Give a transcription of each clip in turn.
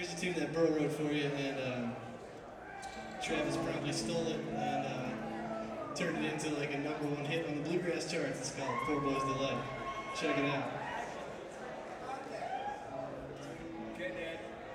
Here's a tune that Burl wrote for you, and Travis promptly stole it and turned it into like a #1 hit on the bluegrass charts. It's called Four Boys Delight. Check it out. Okay, Dad.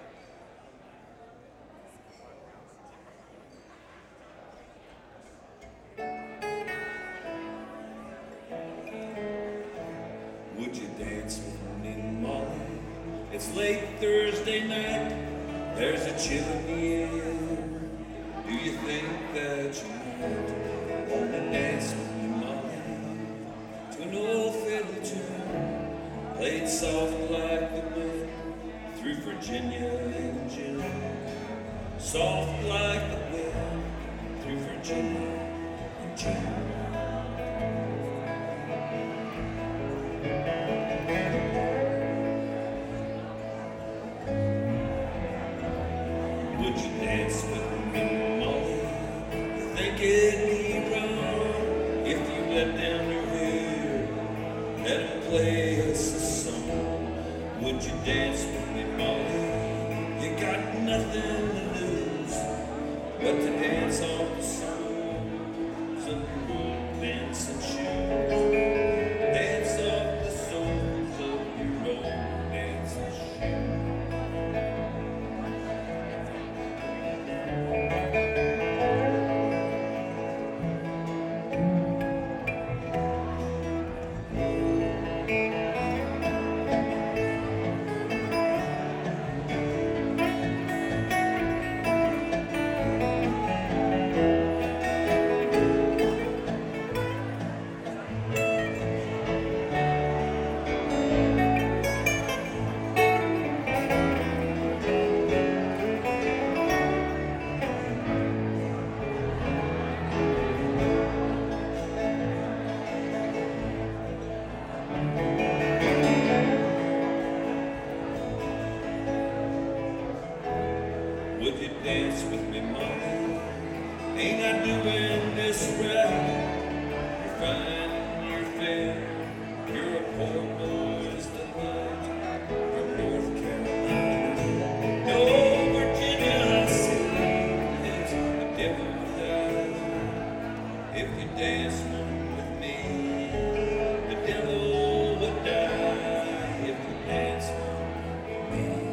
Would you dance with me, Molly? It's late Thursday night. There's a chill in the air. Do you think that you might want to dance with me, Molly? To an old fiddle tune, played soft like the wind through Virginia in June. Soft like the wind through Virginia in June. Would you dance with me, Molly? You think it'd be wrong if you let down your hair, let him play us a song? Would you dance with me, Molly? You got nothing to lose but to dance on the soles of your old dancing shoes. Dance off the soles of your old dancing shoes. Would you dance with me, Molly? Ain't I doing this right? You're fine and you're fair. You're a poor boy's delight from North Carolina. No, Virginia, I see it's the devil would die if you dance with me. The devil would die if you dance with me.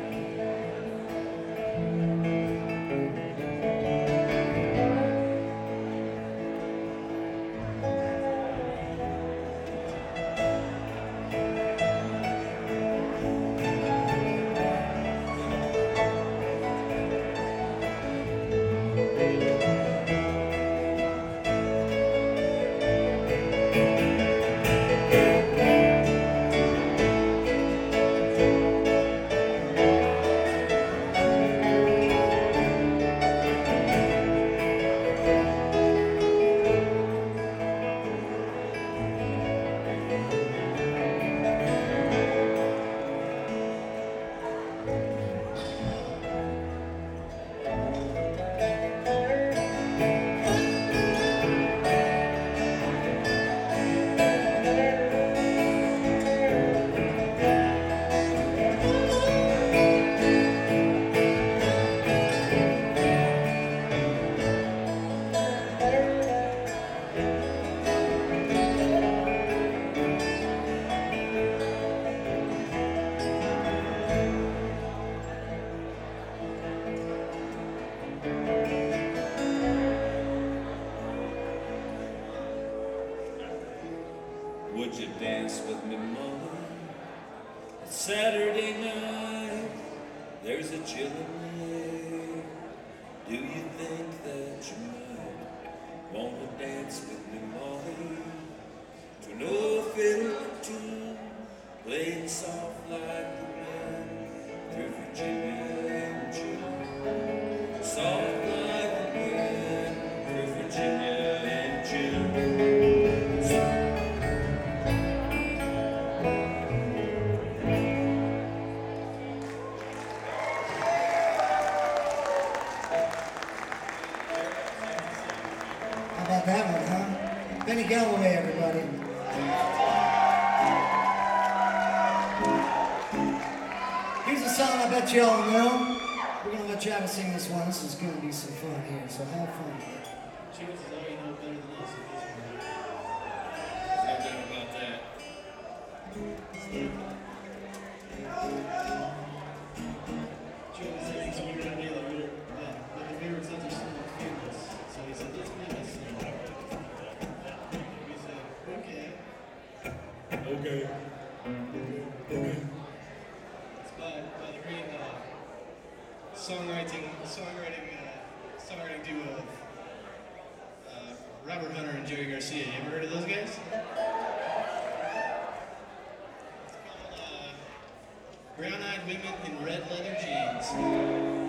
Would you dance with me, Mama? It's Saturday night. There's a chill in the air. Do you think that you might want to dance with me, Molly? To an old fiddle tune, playing soft like the wind through Virginia in June. Soft like the wind through Virginia in June. How about that one, huh? Benny Galloway, everybody. Here's a song I bet you all know. We're gonna let Travis sing this one. This is gonna be some fun here, so have fun. Chances are you know better than us at this point. There's no doubt about that. Travis said he's a weird idea that but the favorite sons are somewhat famous. So he said, let's play this song. We said, okay. Okay. It's by the great songwriting duo of Robert Hunter and Jerry Garcia. You ever heard of those guys? It's called Brown Eyed Women in Red Leather Jeans.